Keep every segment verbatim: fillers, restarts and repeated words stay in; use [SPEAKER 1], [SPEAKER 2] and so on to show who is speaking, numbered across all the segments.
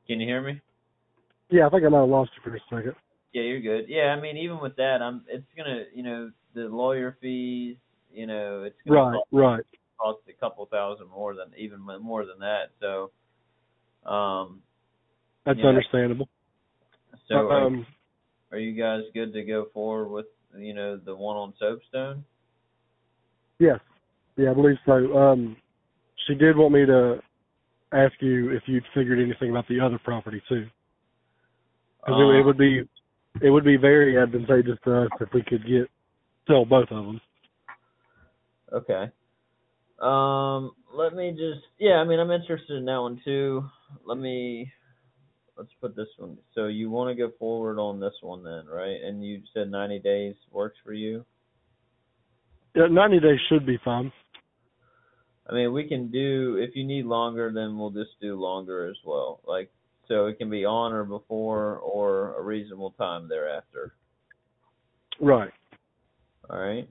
[SPEAKER 1] Can you hear me?
[SPEAKER 2] Yeah, I think I might have lost you for a second.
[SPEAKER 1] Yeah, you're good. Yeah, I mean, even with that, I'm. It's gonna, you know, the lawyer fees. You know, it's gonna
[SPEAKER 2] Right,
[SPEAKER 1] cost
[SPEAKER 2] right.
[SPEAKER 1] cost a couple thousand more than even more than that. So, um,
[SPEAKER 2] That's
[SPEAKER 1] you know,
[SPEAKER 2] understandable.
[SPEAKER 1] so are you,
[SPEAKER 2] Um,
[SPEAKER 1] are you guys good to go forward with you know the one on Soapstone?
[SPEAKER 2] yes, yeah, I believe so. Um, she did want me to ask you if you'd figured anything about the other property too, because it, it
[SPEAKER 1] Um,
[SPEAKER 2] would be it would be very advantageous to us if we could get sell both of them.
[SPEAKER 1] okay. Um, let me just. Yeah, I mean, I'm interested in that one too. Let me. Let's put this one. So you want to go forward on this one then, right? And you said ninety days works for you.
[SPEAKER 2] Yeah, ninety days should be fine.
[SPEAKER 1] I mean, we can do, if you need longer, then we'll just do longer as well. Like, so it can be on or before or a reasonable time thereafter.
[SPEAKER 2] Right.
[SPEAKER 1] All right.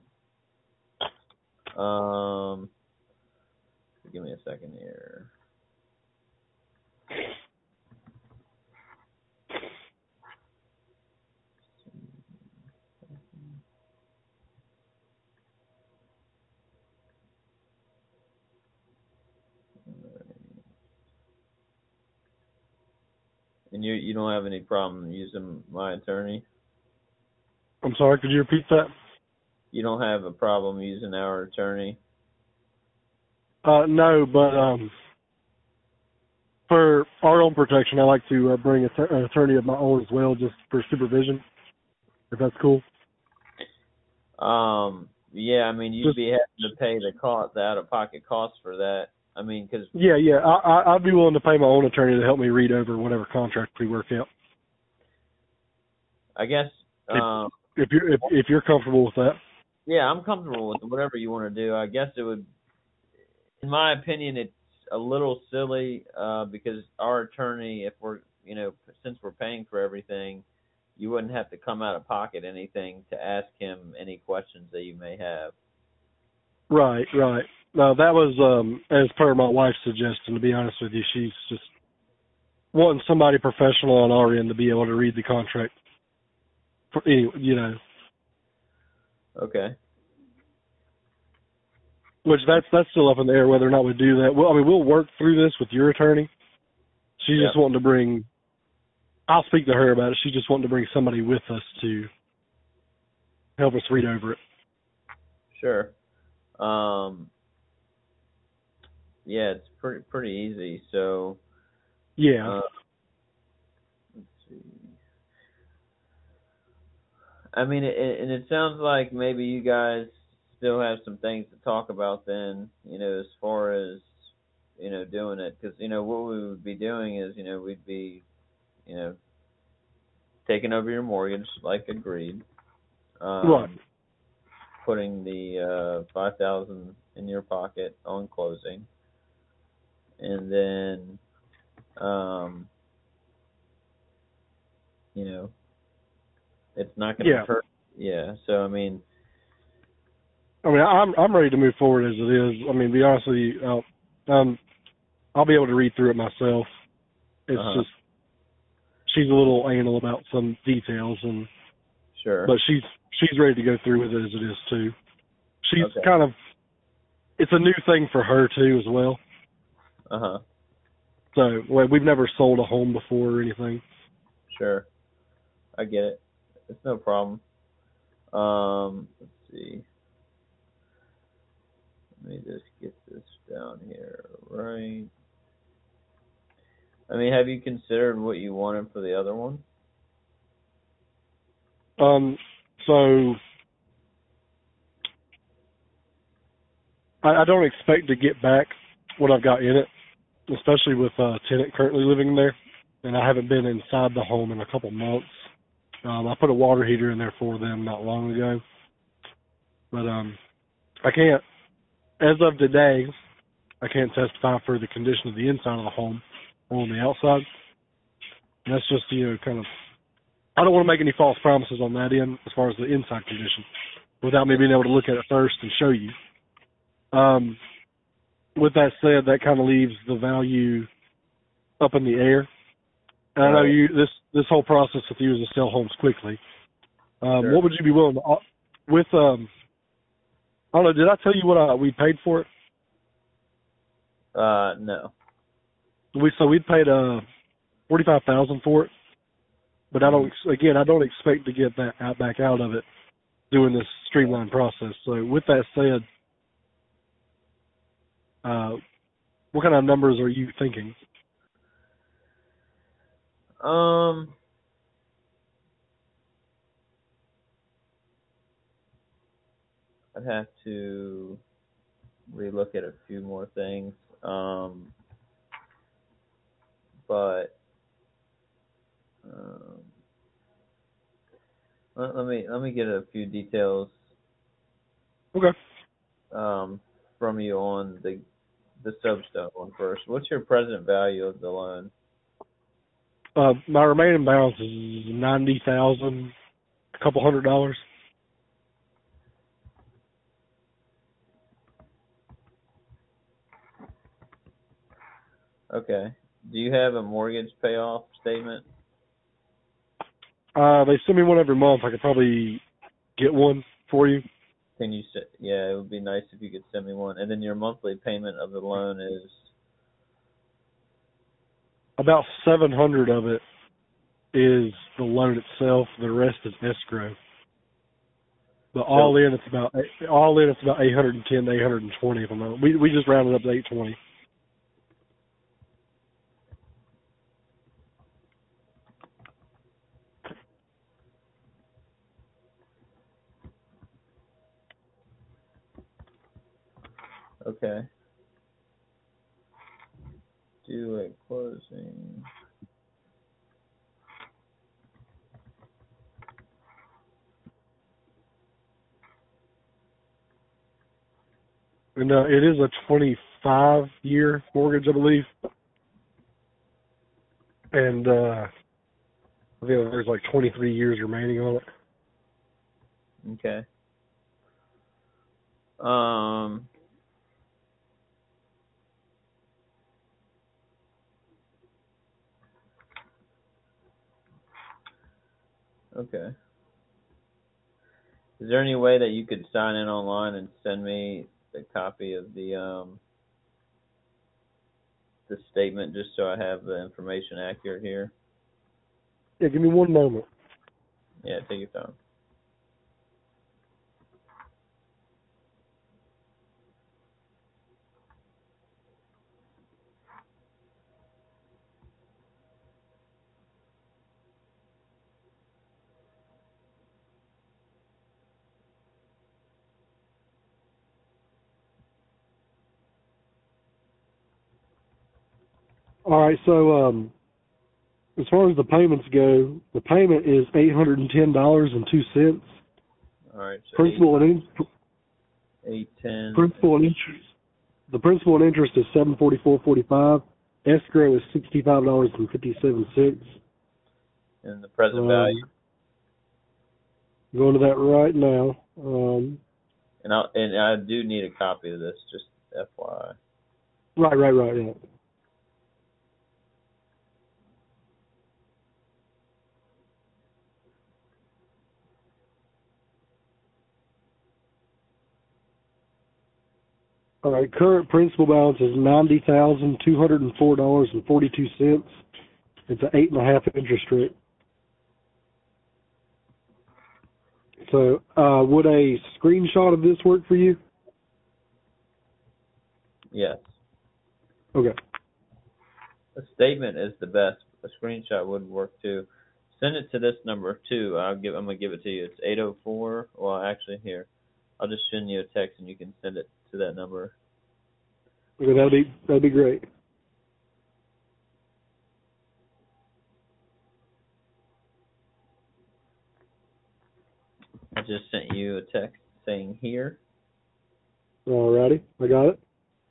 [SPEAKER 1] Um, give me a second here. And you you don't have any problem using my attorney?
[SPEAKER 2] I'm sorry. Could you repeat that?
[SPEAKER 1] You don't have a problem using our attorney?
[SPEAKER 2] Uh, no, but um, for our own protection, I like to uh, bring a t- an attorney of my own as well, just for supervision, if that's cool.
[SPEAKER 1] Um, yeah, I mean, you'd
[SPEAKER 2] Just
[SPEAKER 1] be having to pay the cost, the out-of-pocket cost for that. I mean, because
[SPEAKER 2] yeah, yeah. I, I I'd be willing to pay my own attorney to help me read over whatever contract we work out.
[SPEAKER 1] I guess,
[SPEAKER 2] If
[SPEAKER 1] um,
[SPEAKER 2] if you're if if you're comfortable with that.
[SPEAKER 1] yeah, I'm comfortable with whatever you want to do. I guess it would, in my opinion, it's a little silly uh, because our attorney, if we're, you know, since we're paying for everything, you wouldn't have to come out of pocket anything to ask him any questions that you may have.
[SPEAKER 2] Right, right. No, that was um as per my wife's suggestion. To be honest with you, she's just wanting somebody professional on our end to be able to read the contract. For any, you know,
[SPEAKER 1] Okay.
[SPEAKER 2] which that's that's still up in the air whether or not we do that. Well, I mean, we'll work through this with your attorney. She's
[SPEAKER 1] Yep.
[SPEAKER 2] just wanting to bring. I'll speak to her about it. She's just wanting to bring somebody with us to help us read over it.
[SPEAKER 1] Sure. Um, yeah, it's pretty pretty easy. So,
[SPEAKER 2] Yeah.
[SPEAKER 1] uh, let's see. I mean, it, and it sounds like maybe you guys still have some things to talk about then, you know, as far as, you know, doing it. Because, you know, what we would be doing is, you know, we'd be, you know, taking over your mortgage like agreed,
[SPEAKER 2] Right.
[SPEAKER 1] um, putting the uh, five thousand dollars in your pocket on closing, and then, um, you know, it's not going to
[SPEAKER 2] Yeah.
[SPEAKER 1] hurt. Yeah. So, I mean,
[SPEAKER 2] I mean, I'm I'm ready to move forward as it is. I mean, to be honest with you, I'll, um, I'll be able to read through it myself. It's
[SPEAKER 1] uh-huh,
[SPEAKER 2] just she's a little anal about some details, and
[SPEAKER 1] sure.
[SPEAKER 2] but she's she's ready to go through with it as it is too. She's
[SPEAKER 1] Okay.
[SPEAKER 2] kind of it's a new thing for her too as well.
[SPEAKER 1] Uh-huh,
[SPEAKER 2] So well, we've never sold a home before or anything.
[SPEAKER 1] sure. I get it. It's no problem. Um, let's see. Let me just get this down here, right? I mean, have you considered what you wanted for the other one?
[SPEAKER 2] Um, so I, I don't expect to get back what I've got in it, especially with a tenant currently living there, and I haven't been inside the home in a couple months. Um, I put a water heater in there for them not long ago, but um, I can't, as of today, I can't testify for the condition of the inside of the home or on the outside. And that's just, you know, kind of, I don't want to make any false promises on that end as far as the inside condition without me being able to look at it first and show you. Um, with that said, that kind of leaves the value up in the air. And I know
[SPEAKER 1] Right.
[SPEAKER 2] you this this whole process with you is to sell homes quickly. Um,
[SPEAKER 1] Sure.
[SPEAKER 2] What would you be willing to o- with um? I don't know. Did I tell you what I, we paid for it?
[SPEAKER 1] Uh, no.
[SPEAKER 2] We so we paid uh forty five thousand for it, but I don't.
[SPEAKER 1] Mm-hmm.
[SPEAKER 2] Again, I don't expect to get that out back out of it doing this streamlined process. So with that said, uh, what kind of numbers are you thinking?
[SPEAKER 1] Um, I'd have to relook at a few more things. Um, but um, let, let me let me get a few details
[SPEAKER 2] Okay.
[SPEAKER 1] um from you on the the Substone one first. What's your present value of the loan?
[SPEAKER 2] Uh, my remaining balance is ninety thousand, a couple hundred dollars.
[SPEAKER 1] Okay. Do you have a mortgage payoff statement?
[SPEAKER 2] Uh, they send me one every month. I could probably get one for you.
[SPEAKER 1] Can you s Yeah, it would be nice if you could send me one. And then your monthly payment of the loan is
[SPEAKER 2] About seven hundred of it is the loan itself. The rest is escrow. But all
[SPEAKER 1] so
[SPEAKER 2] in, it's about all in, it's about eight hundred and ten to eight hundred and twenty. If I'm not, we we just rounded up to eight twenty.
[SPEAKER 1] okay. Do a closing.
[SPEAKER 2] And uh, it is a twenty-five year mortgage, I believe. And uh, I think there's like twenty-three years remaining on it.
[SPEAKER 1] Okay. Um. Okay. Is there any way that you could sign in online and send me a copy of the um the statement just so I have the information accurate here?
[SPEAKER 2] Yeah, give me one moment.
[SPEAKER 1] Yeah, take your time.
[SPEAKER 2] All right, so um, as far as the payments go, the payment is eight hundred and ten dollars and two cents.
[SPEAKER 1] All right. So eight,
[SPEAKER 2] Principal and in,
[SPEAKER 1] eight, ten.
[SPEAKER 2] principal and interest. The principal and interest is seven forty four forty five. Escrow is sixty five dollars and fifty seven cents.
[SPEAKER 1] And the present
[SPEAKER 2] Um,
[SPEAKER 1] value.
[SPEAKER 2] going to that right now. Um,
[SPEAKER 1] And I and I do need a copy of this, just F Y I.
[SPEAKER 2] right, right, right. Yeah. All right. Current principal balance is ninety thousand two hundred and four dollars and forty two cents. It's an eight and a half interest rate. So, uh, would a screenshot of this work for you?
[SPEAKER 1] Yes.
[SPEAKER 2] Okay.
[SPEAKER 1] A statement is the best. A screenshot would work too. Send it to this number too. I'll give. I'm gonna give it to you. It's eight oh four. Well, actually, here, I'll just send you a text and you can send it to that number.
[SPEAKER 2] Okay, that'd be that'd be great.
[SPEAKER 1] I just sent you a text saying here.
[SPEAKER 2] All righty, I got it.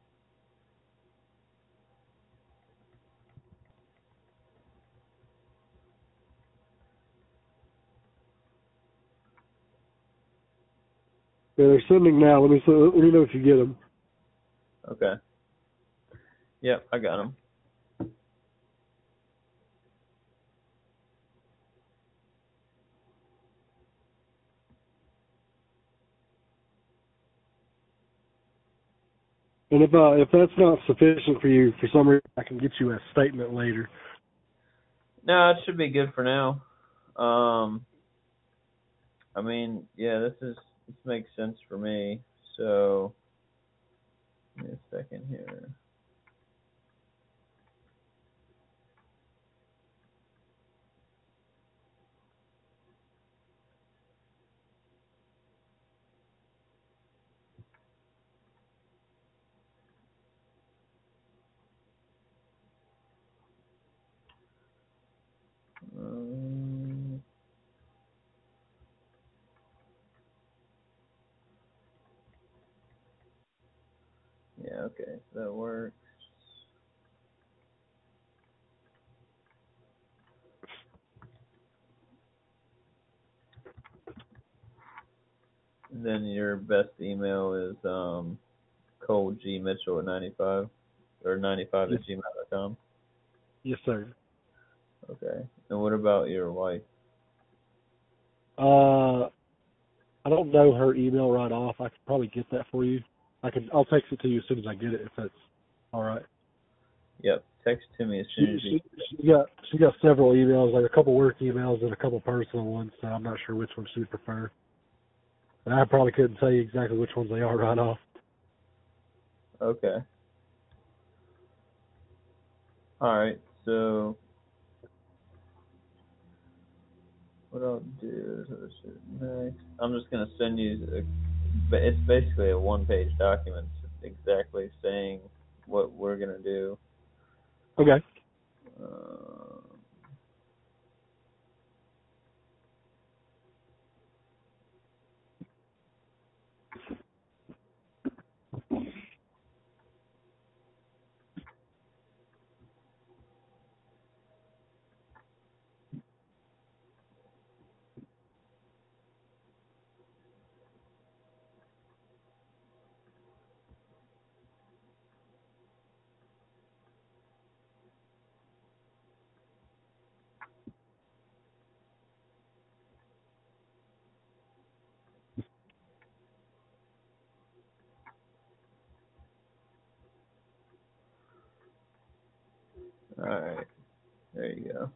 [SPEAKER 2] Yeah, they're sending now. Let me let me know if you get them.
[SPEAKER 1] Okay. Yep, I got them.
[SPEAKER 2] And if uh, if that's not sufficient for you, for some reason, I can get you a statement later.
[SPEAKER 1] No, it should be good for now. Um, I mean, yeah, this is this makes sense for me. So, give me a second here. Um, yeah, okay, so that works. And then your best email is um, Cole G Mitchell at ninety-five or ninety-five
[SPEAKER 2] Yes,
[SPEAKER 1] at gmail dot com.
[SPEAKER 2] yes, sir.
[SPEAKER 1] Okay. And what about your wife?
[SPEAKER 2] Uh, I don't know her email right off. I could probably get that for you. I can. I'll text it to you as soon as I get it, if that's all right.
[SPEAKER 1] Yep. Text to me as
[SPEAKER 2] She
[SPEAKER 1] soon as you.
[SPEAKER 2] she she got she got several emails, like a couple work emails and a couple personal ones. So I'm not sure which one she'd prefer. And I probably couldn't tell you exactly which ones they are right off.
[SPEAKER 1] Okay. All right. So what I'll do is next. I'm just gonna send you. A, but it's basically a one-page document, exactly saying what we're gonna do.
[SPEAKER 2] Okay.
[SPEAKER 1] Um, all right. There you go.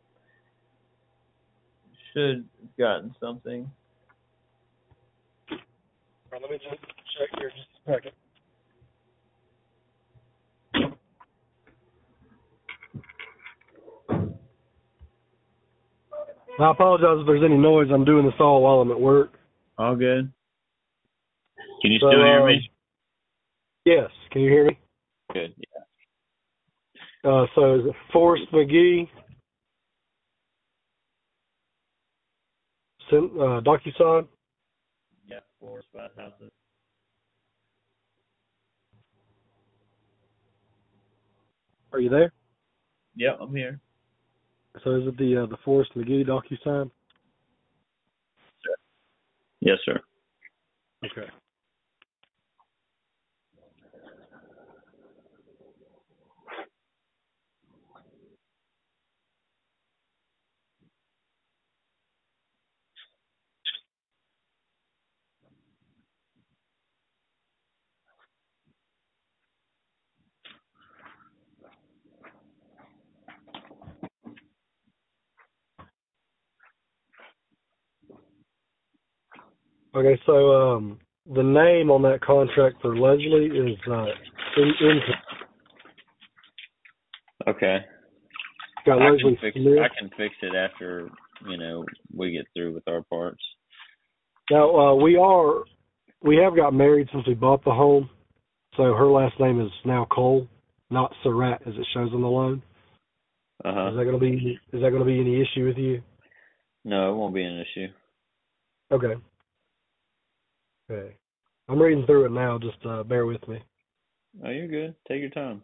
[SPEAKER 1] Should have gotten something.
[SPEAKER 2] All right, let me just check here just a second. I apologize if there's any noise. I'm doing this all while I'm at work.
[SPEAKER 1] All good. Can you
[SPEAKER 2] So,
[SPEAKER 1] still hear
[SPEAKER 2] um,
[SPEAKER 1] me?
[SPEAKER 2] yes, can you hear me?
[SPEAKER 1] Good. Yeah.
[SPEAKER 2] Uh, so is it Forrest McGee, Sim- uh, DocuSign?
[SPEAKER 1] Yeah. Four spot houses.
[SPEAKER 2] Are you there?
[SPEAKER 1] Yep, I'm here.
[SPEAKER 2] So is it the uh, the Forrest McGee DocuSign?
[SPEAKER 1] Yes, sir.
[SPEAKER 2] Okay. Okay, so um, the name on that contract for Leslie is uh, in, in
[SPEAKER 1] Okay.
[SPEAKER 2] got
[SPEAKER 1] I can
[SPEAKER 2] Leslie
[SPEAKER 1] fix.
[SPEAKER 2] Smith.
[SPEAKER 1] I can fix it after you know we get through with our parts.
[SPEAKER 2] Now uh, we are we have got married since we bought the home, so her last name is now Cole, not Surratt as it shows on the loan.
[SPEAKER 1] Uh huh.
[SPEAKER 2] Is that gonna be is that gonna be any issue with you?
[SPEAKER 1] No, it won't be an issue.
[SPEAKER 2] Okay. Okay. I'm reading through it now. Just uh, bear with me.
[SPEAKER 1] Oh, you're good. Take your time.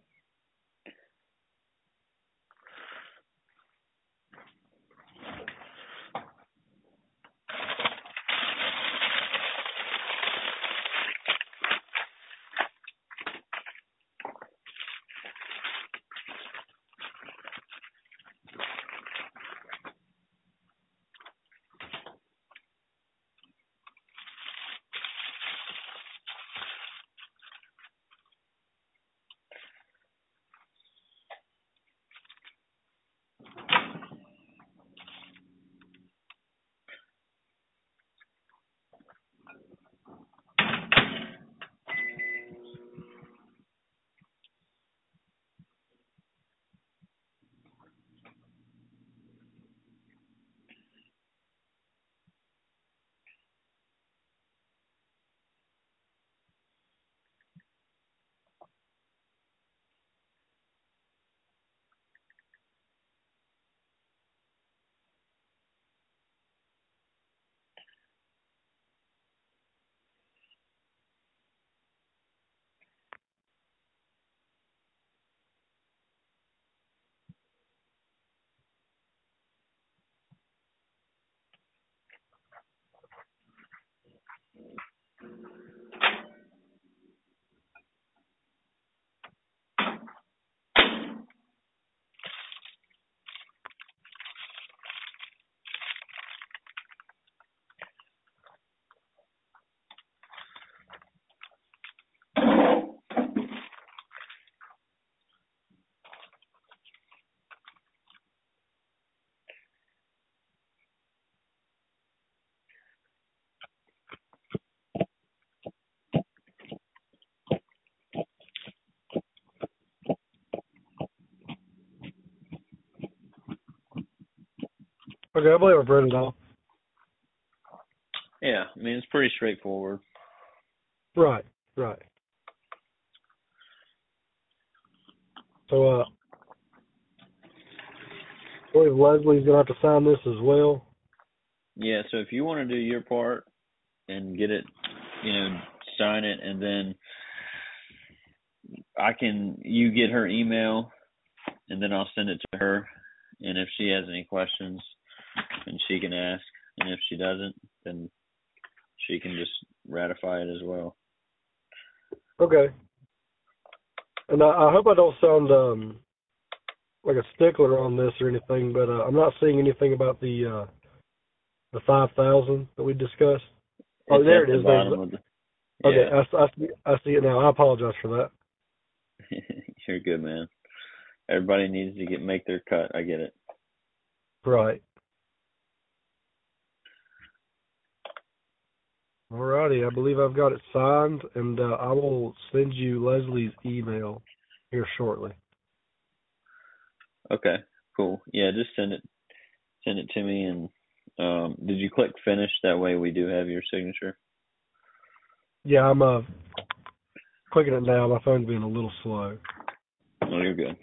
[SPEAKER 2] Okay, I believe I've read it all.
[SPEAKER 1] Yeah, I mean, it's pretty straightforward.
[SPEAKER 2] Right, right. So, uh, I believe Leslie's going to have to sign this as well.
[SPEAKER 1] Yeah, so if you want to do your part and get it, you know, sign it, and then I can, you get her email, and then I'll send it to her, and if she has any questions, and she can ask, and if she doesn't, then she can just ratify it as well.
[SPEAKER 2] Okay. And I, I hope I don't sound um, like a stickler on this or anything, but uh, I'm not seeing anything about the uh, the five thousand that we discussed. Oh,
[SPEAKER 1] It's
[SPEAKER 2] there
[SPEAKER 1] at
[SPEAKER 2] it
[SPEAKER 1] the
[SPEAKER 2] is. There's,
[SPEAKER 1] bottom of the,
[SPEAKER 2] okay,
[SPEAKER 1] yeah.
[SPEAKER 2] I, I, see, I see it now. I apologize for that.
[SPEAKER 1] You're good, man. Everybody needs to get make their cut. I get it.
[SPEAKER 2] Right. Alrighty, I believe I've got it signed, and uh, I will send you Leslie's email here shortly.
[SPEAKER 1] Okay, cool. Yeah, just send it send it to me. And um, did you click finish? That way we do have your signature.
[SPEAKER 2] Yeah, I'm uh, clicking it now. My phone's being a little slow.
[SPEAKER 1] Oh, you're good.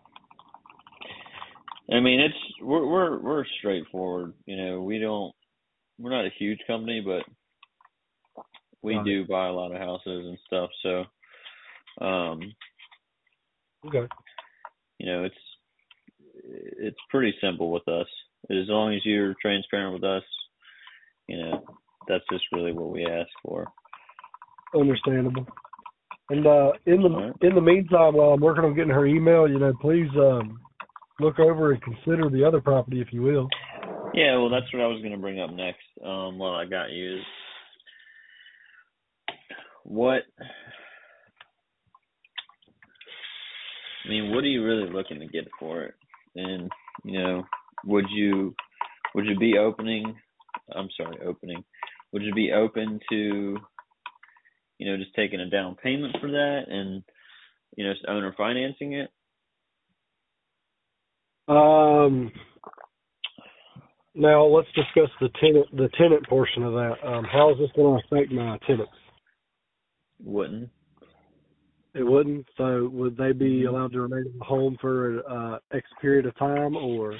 [SPEAKER 1] I mean, it's we're we're we're straightforward. You know, we don't we're not a huge company, but we
[SPEAKER 2] Got
[SPEAKER 1] do
[SPEAKER 2] it.
[SPEAKER 1] buy a lot of houses and stuff. So, um,
[SPEAKER 2] Okay.
[SPEAKER 1] you know, it's it's pretty simple with us. As long as you're transparent with us, you know, that's just really what we ask for.
[SPEAKER 2] Understandable. And uh, in the
[SPEAKER 1] Right.
[SPEAKER 2] in the meantime, while I'm working on getting her email, you know, please um, look over and consider the other property, if you will.
[SPEAKER 1] Yeah, well, that's what I was going to bring up next. Um, while I got you, is what I mean, what are you really looking to get for it? And you know, would you would you be opening? I'm sorry, opening. Would you be open to, you know, just taking a down payment for that and, you know, just owner financing it?
[SPEAKER 2] Um, now let's discuss the tenant the tenant portion of that. Um, how is this going to affect my tenants?
[SPEAKER 1] Wouldn't.
[SPEAKER 2] It wouldn't. So would they be
[SPEAKER 1] Mm-hmm.
[SPEAKER 2] allowed to remain in the home for uh, X period of time, or?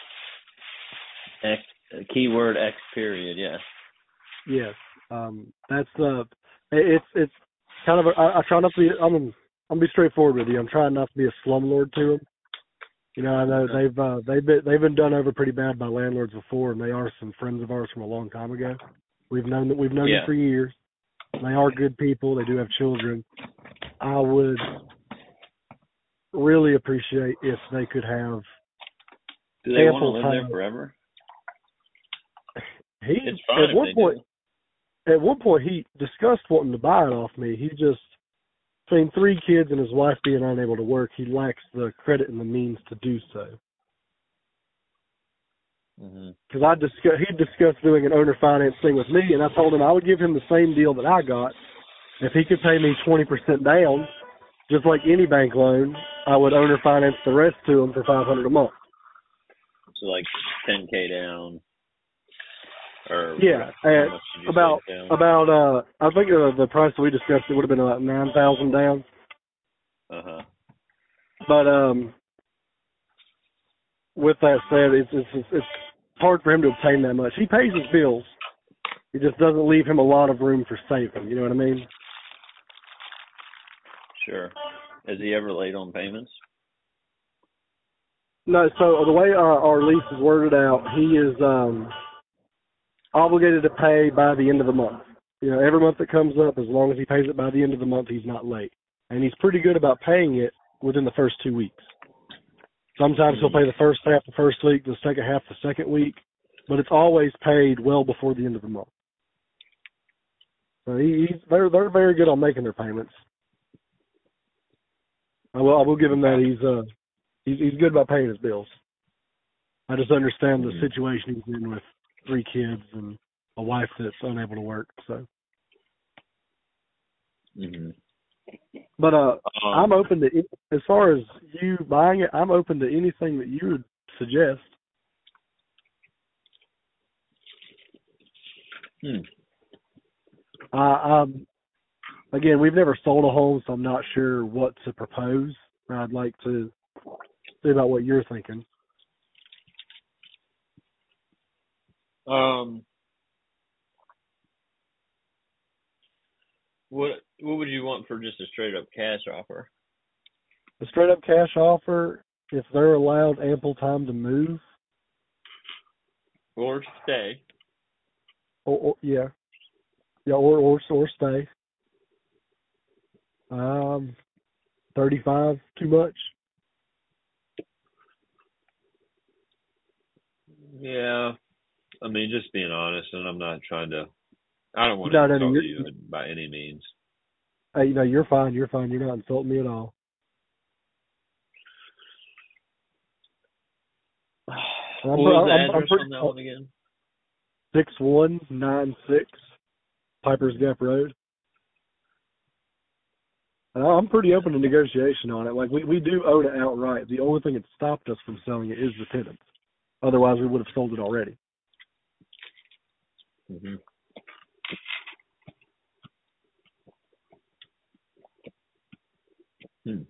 [SPEAKER 1] X, keyword X period, yes.
[SPEAKER 2] Yes. Um, that's uh, it's it's kind of a, I, I try not to be. I'm I'm gonna be straightforward with you. I'm trying not to be a slumlord to them. You know, I know
[SPEAKER 1] Okay.
[SPEAKER 2] they've uh, they've been they've been done over pretty bad by landlords before, and they are some friends of ours from a long time ago. We've known that we've known them
[SPEAKER 1] Yeah.
[SPEAKER 2] for years. They are good people. They do have children. I would really appreciate if they could have
[SPEAKER 1] Do they want to
[SPEAKER 2] ample
[SPEAKER 1] live there
[SPEAKER 2] time.
[SPEAKER 1] forever?
[SPEAKER 2] He
[SPEAKER 1] It's fine
[SPEAKER 2] at
[SPEAKER 1] if
[SPEAKER 2] one
[SPEAKER 1] they
[SPEAKER 2] point
[SPEAKER 1] do.
[SPEAKER 2] at one point he discussed wanting to buy it off me. He just between three kids and his wife being unable to work, he lacks the credit and the means to do so.
[SPEAKER 1] Mm-hmm.
[SPEAKER 2] Because I discuss, he discussed doing an owner finance thing with me, and I told him I would give him the same deal that I got if he could pay me twenty percent down, just like any bank loan. I would owner finance the rest to him for five hundred a month.
[SPEAKER 1] So like ten K down, or
[SPEAKER 2] Yeah,
[SPEAKER 1] how
[SPEAKER 2] and
[SPEAKER 1] much did you
[SPEAKER 2] about
[SPEAKER 1] say down?
[SPEAKER 2] about uh, I think uh, the price that we discussed it would have been about nine thousand down.
[SPEAKER 1] Uh huh.
[SPEAKER 2] But um, with that said, it's, it's it's hard for him to obtain that much. He pays his bills. It just doesn't leave him a lot of room for saving. You know what I mean?
[SPEAKER 1] Sure. Has he ever late on payments?
[SPEAKER 2] No. So the way our, our lease is worded out, he is um, obligated to pay by the end of the month. You know, every month that comes up, as long as he pays it by the end of the month, he's not late. And he's pretty good about paying it within the first two weeks. Sometimes
[SPEAKER 1] Mm.
[SPEAKER 2] he'll pay the first half the first week, the second half the second week, but it's always paid well before the end of the month. So he, he's they're they're very good on making their payments. I will I will give him that. He's uh he's he's good about paying his bills. I just understand the
[SPEAKER 1] Mm.
[SPEAKER 2] situation he's in with three kids and a wife that's unable to work. So,
[SPEAKER 1] Mm-hmm.
[SPEAKER 2] but uh,
[SPEAKER 1] Um,
[SPEAKER 2] I'm open to as far as you buying it. I'm open to anything that you would suggest.
[SPEAKER 1] Hmm.
[SPEAKER 2] Uh, um, again, we've never sold a home, so I'm not sure what to propose. I'd like to see about what you're thinking.
[SPEAKER 1] Um, what what would you want for just a straight up cash offer?
[SPEAKER 2] A straight up cash offer, if they're allowed ample time to move,
[SPEAKER 1] Or stay?
[SPEAKER 2] or, or yeah, yeah, or or or stay. Um, thirty-five, too much.
[SPEAKER 1] Yeah. I mean, just being honest, and I'm not trying to. I don't want to
[SPEAKER 2] No, no, no,
[SPEAKER 1] insult
[SPEAKER 2] you're,
[SPEAKER 1] you by any means.
[SPEAKER 2] hey, you know, you're fine. You're fine. You're not insulting me at all.
[SPEAKER 1] What
[SPEAKER 2] I'm,
[SPEAKER 1] was the
[SPEAKER 2] I'm, I'm
[SPEAKER 1] address
[SPEAKER 2] pretty
[SPEAKER 1] on that one again?
[SPEAKER 2] six one nine six Piper's Gap Road. And I'm pretty open to negotiation on it. Like we, we do own it outright. The only thing that stopped us from selling it is the tenants. Otherwise, we would have sold it already.
[SPEAKER 1] Mm-hmm. Hmm.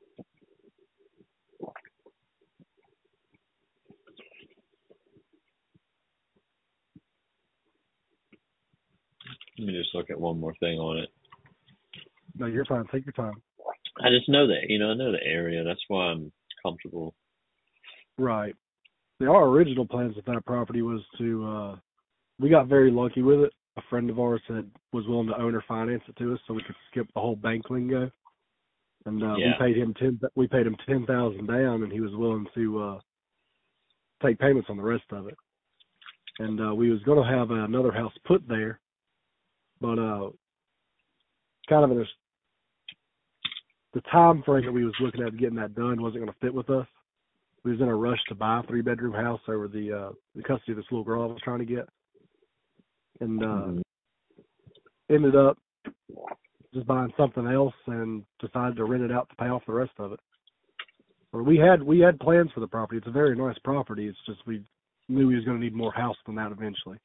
[SPEAKER 1] Let me just look at one more thing on it.
[SPEAKER 2] No, you're fine. Take your time.
[SPEAKER 1] I just know that, you know, I know the area. That's why I'm comfortable.
[SPEAKER 2] Right. The, our original plans with that property was to, uh, we got very lucky with it. A friend of ours had was willing to own or finance it to us, so we could skip the whole bank lingo. And uh, we
[SPEAKER 1] Yeah.
[SPEAKER 2] paid him ten. We paid him ten thousand down, and he was willing to uh, take payments on the rest of it. And uh, we was going to have another house put there, but uh, kind of in a, the time frame that we was looking at getting that done wasn't going to fit with us. We was in a rush to buy a three bedroom house over the uh, the custody of this little girl I was trying to get, and uh,
[SPEAKER 1] Mm-hmm.
[SPEAKER 2] ended up just buying something else and decided to rent it out to pay off the rest of it. But we had we had plans for the property. It's a very nice property. It's just we knew we was going to need more house than that eventually.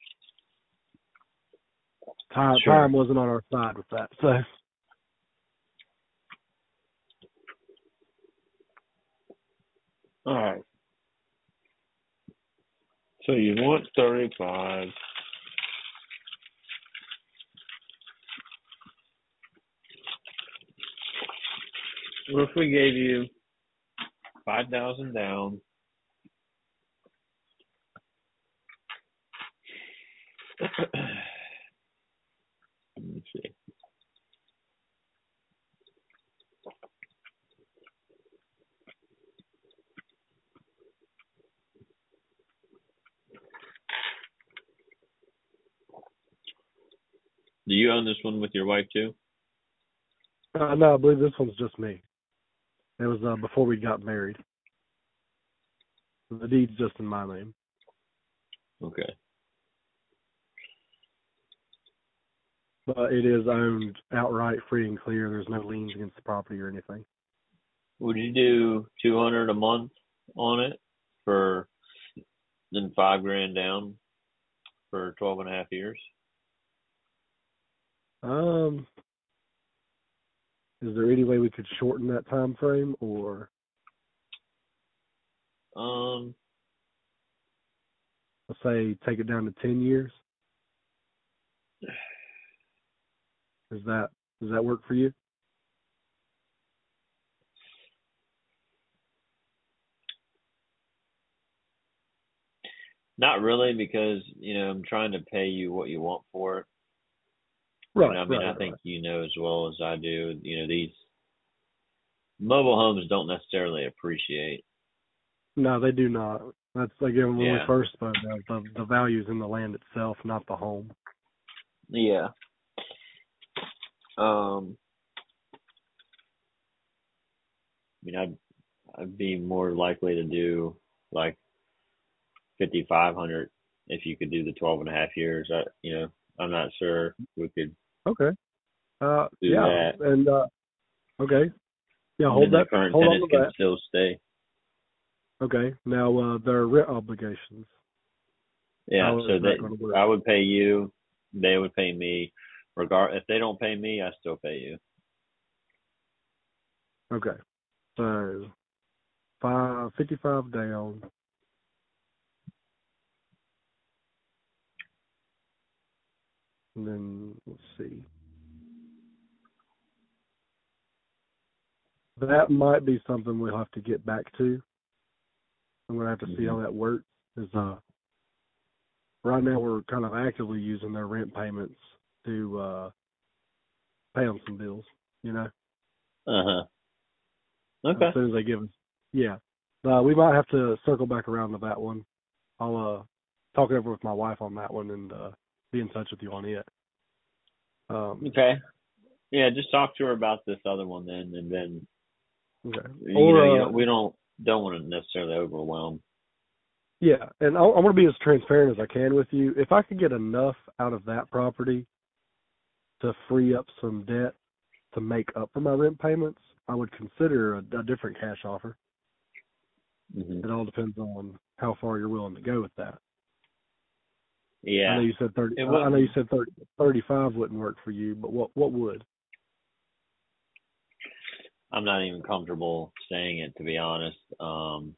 [SPEAKER 2] Time
[SPEAKER 1] Sure.
[SPEAKER 2] time wasn't on our side with that. So
[SPEAKER 1] All right. So you want thirty-five. What if we gave you five thousand down? Let me see. Do you own this one with your wife too?
[SPEAKER 2] uh, no, I believe this one's just me. It was uh, before we got married. The deed's just in my name.
[SPEAKER 1] Okay.
[SPEAKER 2] But it is owned outright, free and clear. There's no liens against the property or anything.
[SPEAKER 1] Would you do two hundred a month on it for then five grand down for twelve and a half years?
[SPEAKER 2] Um, is there any way we could shorten that time frame, or
[SPEAKER 1] Um,
[SPEAKER 2] let's say take it down to ten years? Is that does that work for you?
[SPEAKER 1] not really, because you know I'm trying to pay you what you want for it.
[SPEAKER 2] Right,
[SPEAKER 1] And I mean,
[SPEAKER 2] right,
[SPEAKER 1] I
[SPEAKER 2] right,
[SPEAKER 1] think
[SPEAKER 2] right.
[SPEAKER 1] you know as well as I do. You know, these mobile homes don't necessarily appreciate.
[SPEAKER 2] No, they do not. That's again when we
[SPEAKER 1] Yeah.
[SPEAKER 2] first spoke. The the, the value's in the land itself, not the home.
[SPEAKER 1] Yeah. Um. I mean, I'd I'd be more likely to do like fifty five hundred if you could do the twelve and a half years. I, you know, I'm not sure we could
[SPEAKER 2] Okay. Uh,
[SPEAKER 1] do
[SPEAKER 2] yeah,
[SPEAKER 1] that.
[SPEAKER 2] and uh, okay, yeah.
[SPEAKER 1] And
[SPEAKER 2] Hold
[SPEAKER 1] then the
[SPEAKER 2] that.
[SPEAKER 1] current
[SPEAKER 2] Hold on
[SPEAKER 1] tenants
[SPEAKER 2] to
[SPEAKER 1] can
[SPEAKER 2] that.
[SPEAKER 1] still stay.
[SPEAKER 2] Okay. Now uh, there are rent obligations.
[SPEAKER 1] Yeah.
[SPEAKER 2] How is
[SPEAKER 1] So
[SPEAKER 2] that going to
[SPEAKER 1] that
[SPEAKER 2] work?
[SPEAKER 1] I would pay you they would pay me. Regard if they don't pay me, I still pay you.
[SPEAKER 2] Okay. So five fifty-five down. And then let's see. That might be something we'll have to get back to. I'm gonna have to see
[SPEAKER 1] Mm-hmm.
[SPEAKER 2] how that works. Is uh right now we're kind of actively using their rent payments to uh pay on some bills, you know.
[SPEAKER 1] Uh huh.
[SPEAKER 2] As
[SPEAKER 1] Okay.
[SPEAKER 2] soon as they give us, yeah. Uh, we might have to circle back around to that one. I'll uh talk it over with my wife on that one and uh be in touch with you on it. Um,
[SPEAKER 1] Okay. Yeah, just talk to her about this other one then, and then
[SPEAKER 2] okay.
[SPEAKER 1] you know, you
[SPEAKER 2] Or uh,
[SPEAKER 1] don't we don't don't want to necessarily overwhelm.
[SPEAKER 2] yeah, and I, I'm gonna be as transparent as I can with you. If I could get enough out of that property to free up some debt to make up for my rent payments, I would consider a, a different cash offer.
[SPEAKER 1] Mm-hmm.
[SPEAKER 2] It all depends on how far you're willing to go with that. I
[SPEAKER 1] Yeah,
[SPEAKER 2] know you said thirty.
[SPEAKER 1] it
[SPEAKER 2] I know you
[SPEAKER 1] wouldn't.
[SPEAKER 2] said thirty, thirty-five wouldn't work for you, but what what would?
[SPEAKER 1] I'm not even comfortable saying it, to be honest. Um,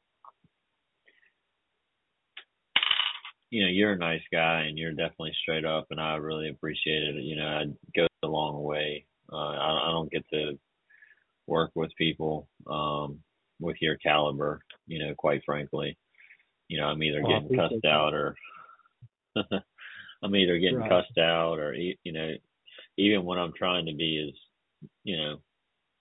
[SPEAKER 1] you know, you're a nice guy and you're definitely straight up, and I really appreciate it. You know, it goes a long way. Uh, I, I don't get to work with people um, with your caliber. You know, quite frankly, you know, I'm either
[SPEAKER 2] Oh, I
[SPEAKER 1] getting
[SPEAKER 2] appreciate
[SPEAKER 1] cussed
[SPEAKER 2] that.
[SPEAKER 1] out or I'm either getting
[SPEAKER 2] Right.
[SPEAKER 1] cussed out or e- you know, even when I'm trying to be as you know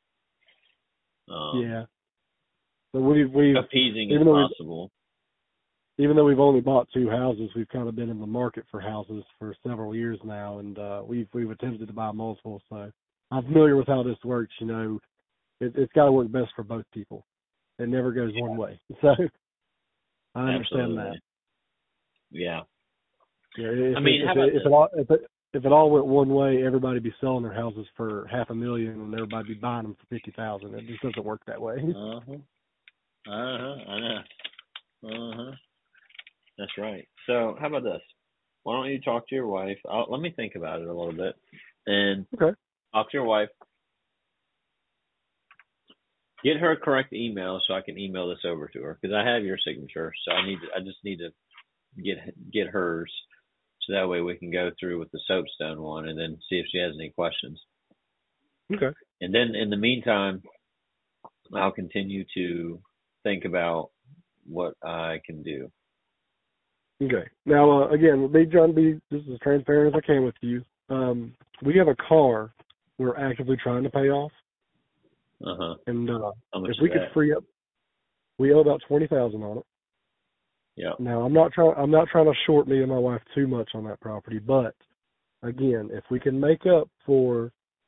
[SPEAKER 1] um,
[SPEAKER 2] Yeah. So we've we've
[SPEAKER 1] appeasing as
[SPEAKER 2] even though we've
[SPEAKER 1] possible.
[SPEAKER 2] even though we've only bought two houses, we've kind of been in the market for houses for several years now, and uh, we've we've attempted to buy multiple. So I'm familiar with how this works. You know, it, it's got to work best for both people. It never goes one way. So I understand that.
[SPEAKER 1] Absolutely. Yeah.
[SPEAKER 2] Yeah, if
[SPEAKER 1] I
[SPEAKER 2] it,
[SPEAKER 1] mean, how
[SPEAKER 2] if
[SPEAKER 1] about
[SPEAKER 2] it, if
[SPEAKER 1] this?
[SPEAKER 2] it all if it if it all went one way, everybody'd be selling their houses for half a million, and everybody'd be buying them for fifty thousand. It just doesn't work that way.
[SPEAKER 1] Uh huh. Uh huh. I know. Uh huh. That's right. So, how about this? Why don't you talk to your wife? I'll, let me think about it a little bit, and
[SPEAKER 2] Okay.
[SPEAKER 1] talk to your wife. Get her a correct email so I can email this over to her because I have your signature. So I need. To, I just need to get get hers so that way we can go through with the soapstone one and then see if she has any questions.
[SPEAKER 2] Okay.
[SPEAKER 1] And then in the meantime, I'll continue to think about what I can do.
[SPEAKER 2] Okay. Now, uh, again, be trying to be just as transparent as I can with you. Um, we have a car we're actively trying to pay off,
[SPEAKER 1] Uh huh.
[SPEAKER 2] and uh,
[SPEAKER 1] How much
[SPEAKER 2] if
[SPEAKER 1] is
[SPEAKER 2] we could
[SPEAKER 1] that?
[SPEAKER 2] free up, we owe about twenty thousand on it.
[SPEAKER 1] Yeah.
[SPEAKER 2] Now, I'm not trying. I'm not trying to short me and my wife too much on that property, but again, if we can make up for,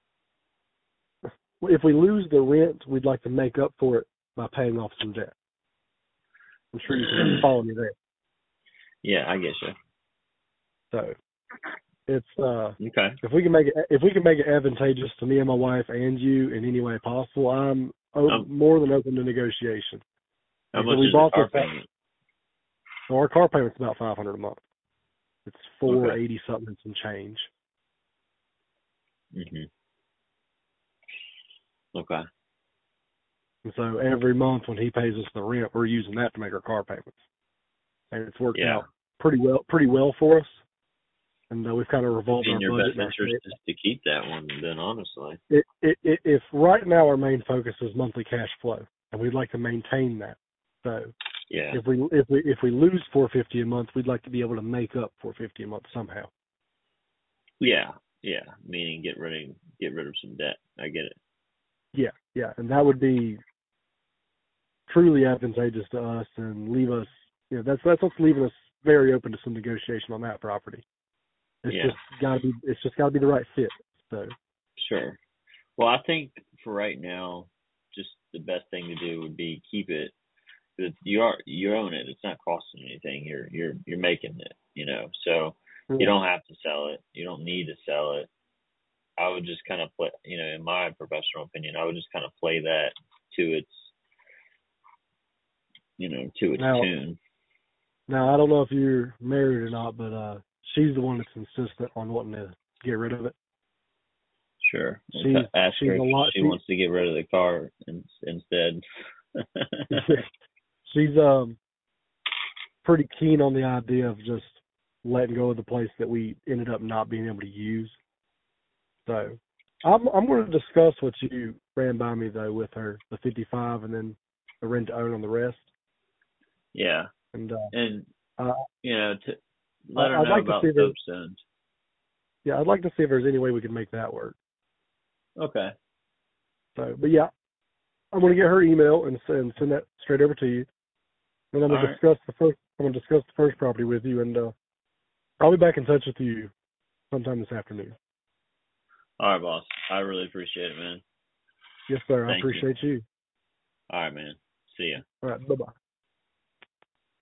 [SPEAKER 2] if we lose the rent, we'd like to make up for it by paying off some debt. I'm sure you can follow me there.
[SPEAKER 1] Yeah, I get you.
[SPEAKER 2] So it's uh,
[SPEAKER 1] Okay.
[SPEAKER 2] if we can make it if we can make it advantageous to me and my wife and you in any way possible, I'm o-
[SPEAKER 1] Um,
[SPEAKER 2] more than open to negotiation.
[SPEAKER 1] how
[SPEAKER 2] Like I said,
[SPEAKER 1] much
[SPEAKER 2] we
[SPEAKER 1] is the
[SPEAKER 2] bought this
[SPEAKER 1] car
[SPEAKER 2] house.
[SPEAKER 1] payment?
[SPEAKER 2] So our car payment's about five hundred a month. It's four
[SPEAKER 1] Okay.
[SPEAKER 2] eighty something and some change.
[SPEAKER 1] Mhm. Okay.
[SPEAKER 2] And so every month when he pays us the rent, we're using that to make our car payments, and it's worked
[SPEAKER 1] Yeah.
[SPEAKER 2] out pretty well pretty well for us. And uh, we've kind of revolved
[SPEAKER 1] In
[SPEAKER 2] our
[SPEAKER 1] your
[SPEAKER 2] budget
[SPEAKER 1] best
[SPEAKER 2] and our
[SPEAKER 1] interest is to keep that one, then honestly.
[SPEAKER 2] it, it, it, if right now our main focus is monthly cash flow, and we'd like to maintain that. So
[SPEAKER 1] Yeah.
[SPEAKER 2] if we if we if we lose four fifty a month, we'd like to be able to make up four fifty a month somehow.
[SPEAKER 1] Yeah. Yeah. Meaning get rid of get rid of some debt. I get it.
[SPEAKER 2] Yeah, yeah, and that would be truly advantageous to us and leave us. You know, that's that's what's leaving us very open to some negotiation on that property. It's
[SPEAKER 1] Yeah.
[SPEAKER 2] just got to be it's just got to be the right fit. So
[SPEAKER 1] Sure. Well, I think for right now, just the best thing to do would be keep it. Cause you are you own it. It's not costing anything. You're you're you're making it. You know, so you
[SPEAKER 2] right.
[SPEAKER 1] don't have to sell it. You don't need to sell it. I would just kind of play. You know, in my professional opinion, I would just kind of play that to its you know to its
[SPEAKER 2] Now
[SPEAKER 1] tune.
[SPEAKER 2] now I don't know if you're married or not, but uh, she's the one that's insistent on wanting to get rid of it.
[SPEAKER 1] Sure.
[SPEAKER 2] She's,
[SPEAKER 1] Ask
[SPEAKER 2] she's
[SPEAKER 1] her
[SPEAKER 2] a
[SPEAKER 1] if
[SPEAKER 2] lot.
[SPEAKER 1] she
[SPEAKER 2] She,
[SPEAKER 1] wants to get rid of the car in, instead.
[SPEAKER 2] she's um pretty keen on the idea of just letting go of the place that we ended up not being able to use. So I'm I'm going to discuss what you ran by me though with her, the fifty-five, and then the rent to own on the rest.
[SPEAKER 1] Yeah.
[SPEAKER 2] And uh,
[SPEAKER 1] And
[SPEAKER 2] uh,
[SPEAKER 1] you know, to let her
[SPEAKER 2] I'd
[SPEAKER 1] know
[SPEAKER 2] like
[SPEAKER 1] about
[SPEAKER 2] to see if there's,
[SPEAKER 1] soapstones.
[SPEAKER 2] yeah, I'd like to see if there's any way we can make that work.
[SPEAKER 1] Okay.
[SPEAKER 2] So, but yeah, I'm going to get her email and send, send that straight over to you. And I'm going to
[SPEAKER 1] All right.
[SPEAKER 2] discuss the first. I'm going to discuss the first property with you, and uh, I'll be back in touch with you sometime this afternoon.
[SPEAKER 1] All right, boss. I really appreciate it, man.
[SPEAKER 2] Yes, sir.
[SPEAKER 1] Thank
[SPEAKER 2] I appreciate you.
[SPEAKER 1] you. All right, man. See ya.
[SPEAKER 2] All right. Bye bye.